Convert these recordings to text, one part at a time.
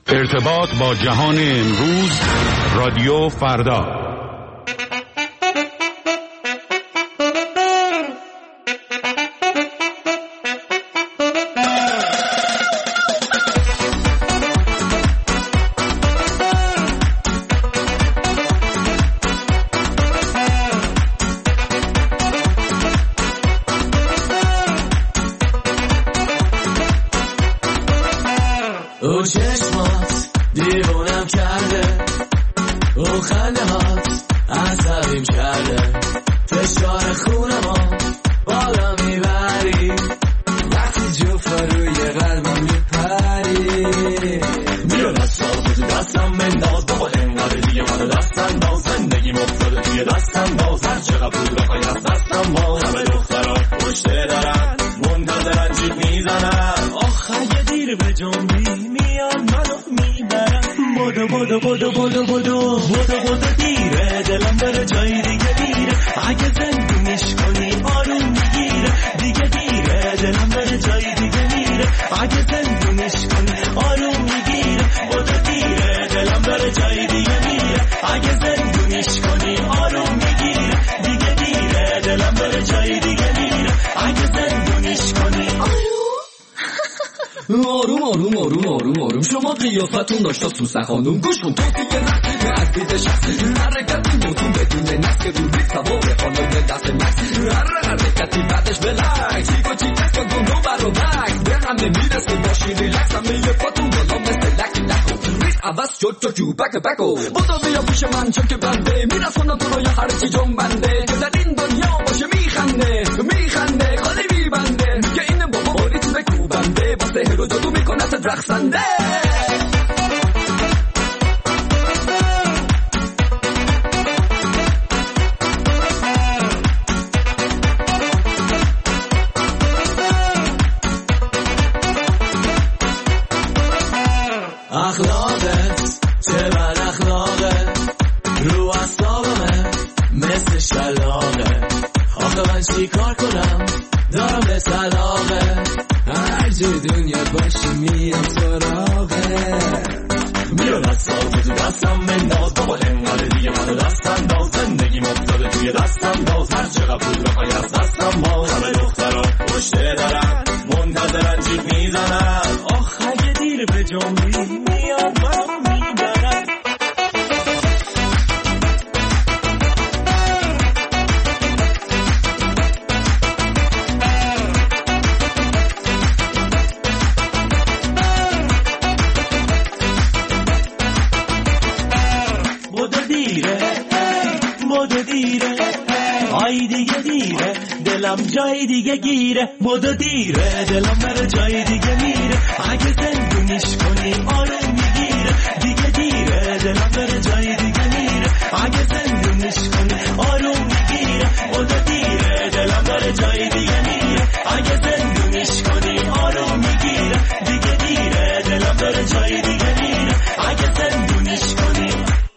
ارتباط با جهان امروز، رادیو فردا. او چشمات دیوونم کرده، او خنده هات عصبیم کرده، فشار خونمو بالا میبری، وقتی جفت روی قلبم میپری. بیا دستاتو تو دستم بنداز، بابا انقدر دیگه منو دست انداز، زندگی مفتاده توی دستم باز، هر چقدر پول بخوای از دستم باز. همه دخترها پشته دارن منتظرن جیب میزنن، آخ اگه دیر به جنبی میان منو میبرن. بدو بدو بدو بدو بدو بدو بدو دیره، دلم داره جای دیگه میره، اگه زندونش کنی آروم میگیره. دیگه دیره دلم داره جای دیگه میره، اگه زندونش کنی آروم میگیره. بدو دیره دلم داره جای دیگه میره، اگه زندونش کنی آروم میگیره. دیگه دیره دلم داره جای دیگه میره، اگه زندونش کنی آروم آروم آروم آروم آروم. شما قیافتون داشتا سوسه خانوم، گوش کن توصیه نقصی از دید شخصی، حرکتی موتون بدون نفس که روی سواره خانوم دست مکس، هر حرکتی بعدش بلکس، چیکو چیکس کن دونو برو بکس، به هم نمیرسه باشی ریلکس، همه یه پاتون بالا مثل لکی نکن، ریس عوض شد تو جو بک بکو. بودو بیا پیش من چون که بنده میرسونه تو رو یا هرچی جون بنده، که در این دنیا باشه میخنده میخنده خالی میبنده، که این بابا باری تو بکوبنده، با سهر و جادو میکنه تا رقصنده. اخلاقت چه بد اخلاقه، رو اصابمه مثل شلاقه، آخه من چی کار کنم دارم به طلاقه، هر جای دنیا باشی میام سراغه. بیا دستاتو تو دستم بنداز، بابا انقدر دیگه منو دست انداز، زندگی مفتاده توی دستم باز، هر چقدر پول بخوای از دستم باز. همه دخترها پشته دارن منتظرن جیب میزنن، آخ اگه دیر به جنبی میان منو میبرن. بدو دیره آی دیگه دیره، دلم جای دیگه گیره. بدو دیره دلم بره جای دیگه میره، اگه زندونیش کنی آروم میگیره. دیگه دیره دلم بره جای دیگه میره، اگه زندونیش کنی آروم میگیره. بدو دیره دلم بره جای دیگه میره، اگه زندونیش کنی آروم میگیره. دیگه دیره دلم بره جای دیگه میره، اگه زندونیش کنی.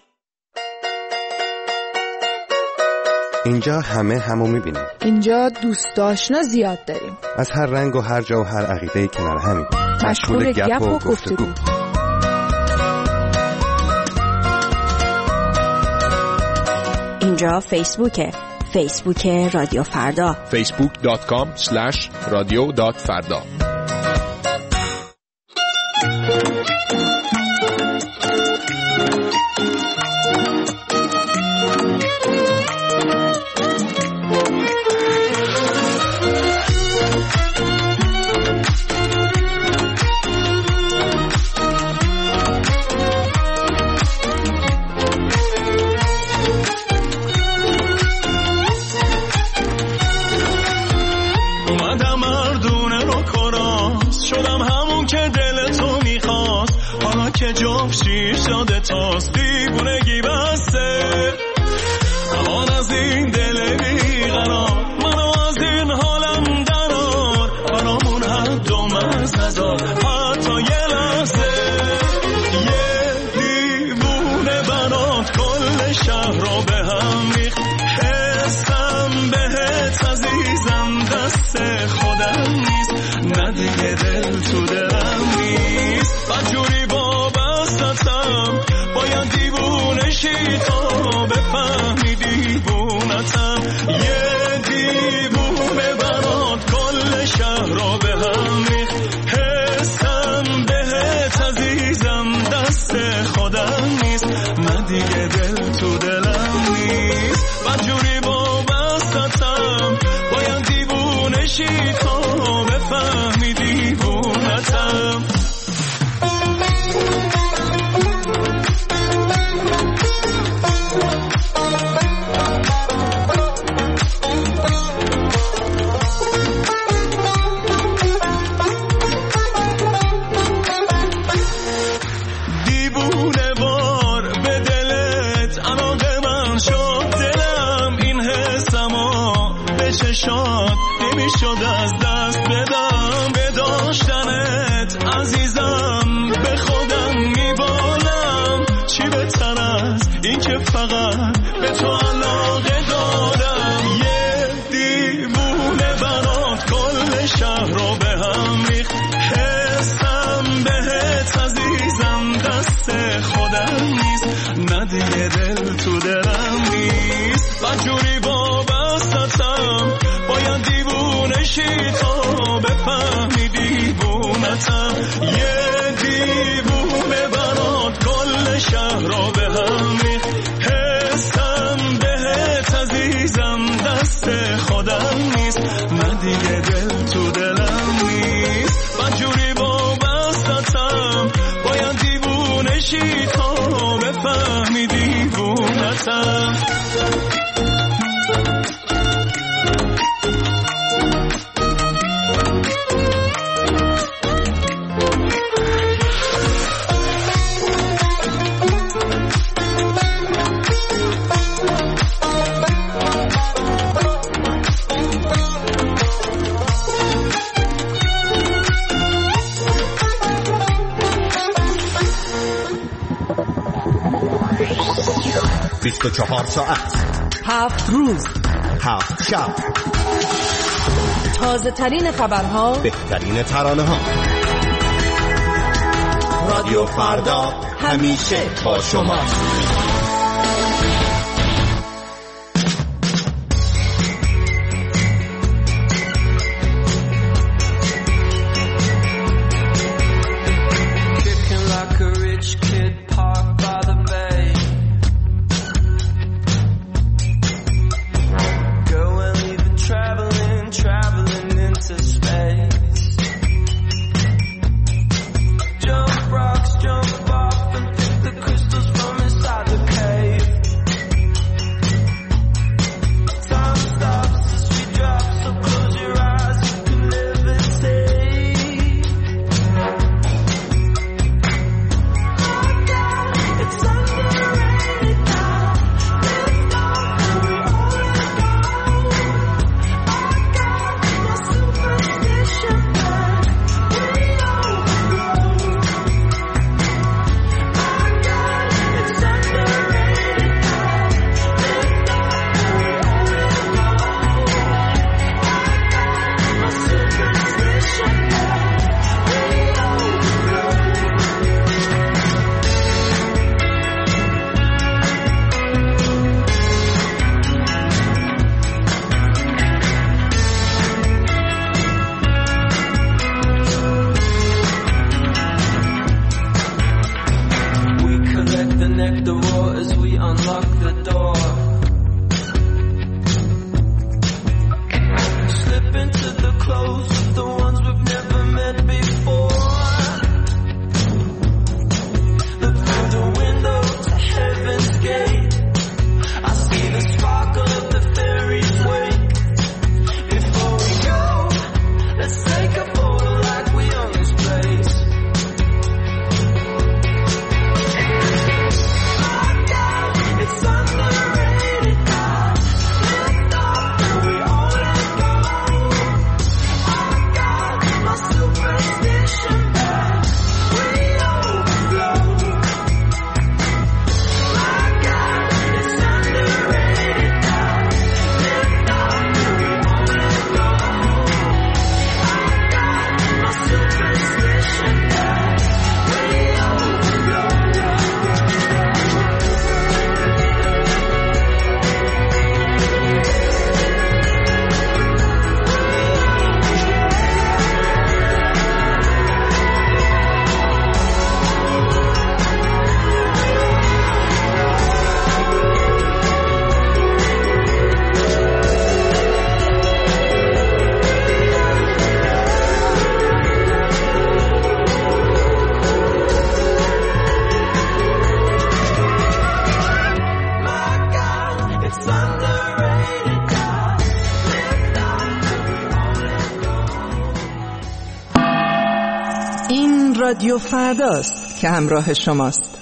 اینجا همو میبینیم. اینجا دوست آشنا زیاد داریم، از هر رنگ و هر جا و هر عقیده کنار همیم، مشغول گپ و گفتگو. اینجا فیسبوک رادیو فردا، facebook.com/radio.farda. جفشی شده تاست دیوونگی بسته، امان از این دل بیقرار، منو از این حالم درار، برامون حد و مرز نذار حتی یه لحظه. یه دیوونه بنات کل شهر رو به هم ریخت، حسم بهت عزیزم دست خودم نیست، نه دیگه دل تو دلم نیست، بدجوری با وسطم باید دیوونه شی تا بفهمی دیوونتم یه دیوونه برات کل شهر را به هم ریخت حسم بهت عزیزم دست خودم نیست من دیگه دل تو دلم نیست بدجوری وابستم باید دیوونه شی تا بفهمی دیوونتم شاد نمیشد از دست بدم به داشتنت عزیزم به خودم میبالم چی بهتر از این که فقط به تو علاقه دارم یه دیوونه برات کل شهر رو به هم ریخت حسم بهت عزیزم دست خودم نیست نه دیگه دل تو دلم نیست بدجوری وابستم باید دیوونه شی تا بفهمی دیوونتم یه دیوونه برات کل شهر را به هم ریخت حسم بهت عزیزم دست خودم نیست من دیگه دل تو دلم نیست بدجوری وابستم باید دیوونه شی تا بفهمی دیوونتم بیست 24 ساعت 7 روز 7 شب تازه ترین خبرها بهترین ترانه ها رادیو فردا همیشه با شما Jump rocks, jump off and pick the crystals from inside the رادیو فرداست که همراه شماست.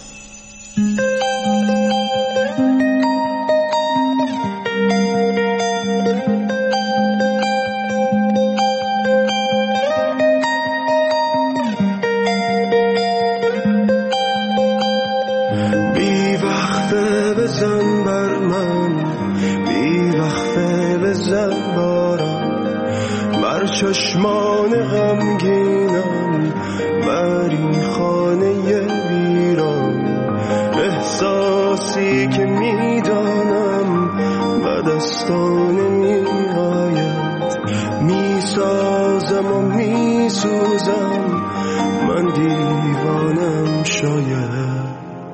بی وقفه بزن بر من، بی وقفه بزن بارم، بر چشمان غمگینم، بر این خانه ویران. احساسی که میدانم به دستان میآید، میسازم و میسوزم، من دیوانم شاید.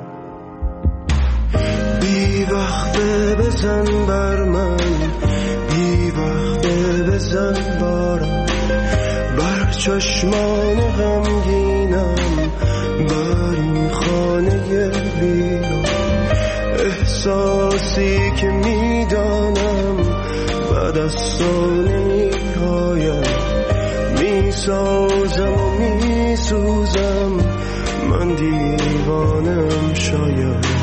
بی وقفه بزن بر من، بی وقفه بزن بارم، بر چشمان غمگینم، بر این خانه ویران. احساسی که میدانم به دستان نمیآید، میسازم و میسوزم، من دیوانم شاید.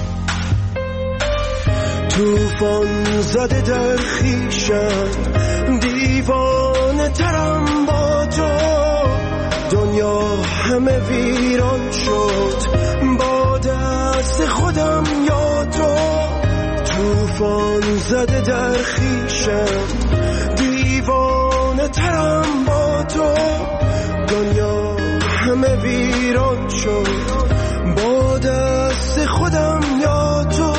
توفان زده در خویشم، دیوانه ترم با تو، دنیا همه ویران شد با دست خودم یا تو. توفان زده در خویشم، دیوانه ترم با تو، دنیا همه ویران شد با دست خودم یا تو.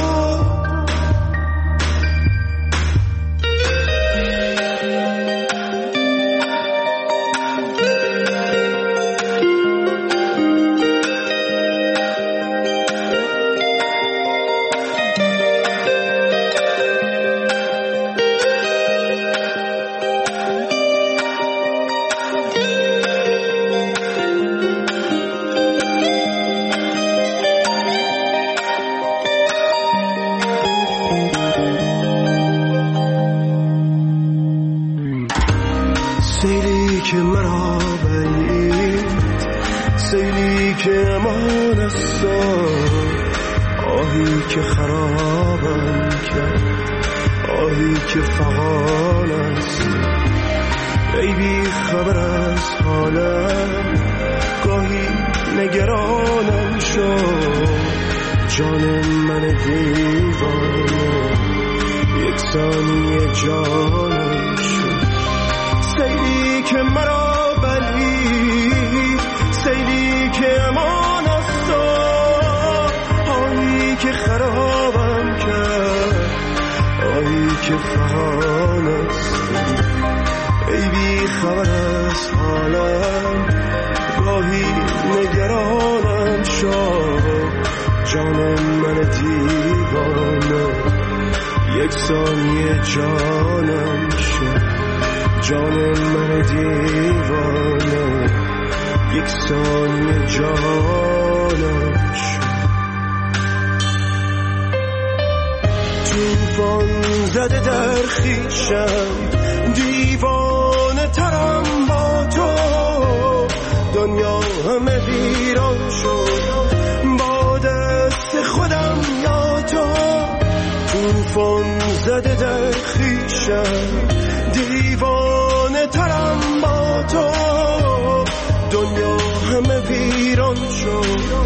سیلی که مرا برید، سیلی که امان است، آهی که خرابم کرد، آهی که فغان است. ای بی خبر از حالم، گاهی نگرانم شد، جان من دیوانه یک ثانیه جانم شد. سیلی که مرا بلید، سیلی که امان است، آهی که خرابم کرد، آهی که فغان است. ای بی خبر از حالم، گاهی نگرانم شد، جان من دیوانه یک ثانیه جانم شد، جان من دیوانه یک ثانیه جانم شد. توفان زده در خویشم، دیوانه ترم با تو، دنیا همه ویران شد با دست خودم یا تو. توفان زده در خویشم، دیوانه ترم با تو، دنیا همه ویران شد